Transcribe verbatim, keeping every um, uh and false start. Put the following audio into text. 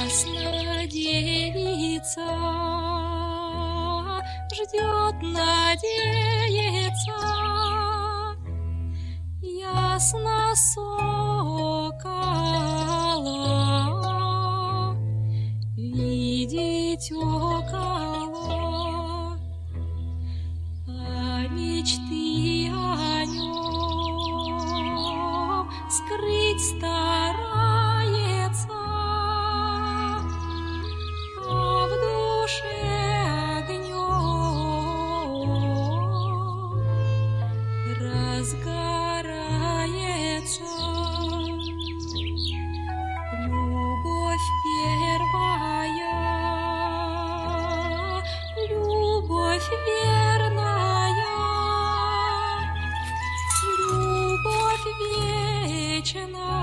Ясна девица, ждет, надеется, ясно сокола видеть около, а мечты о нем скрыть старается, а в душе огнем разгорается. Любовь первая, любовь верная, любовь вечная.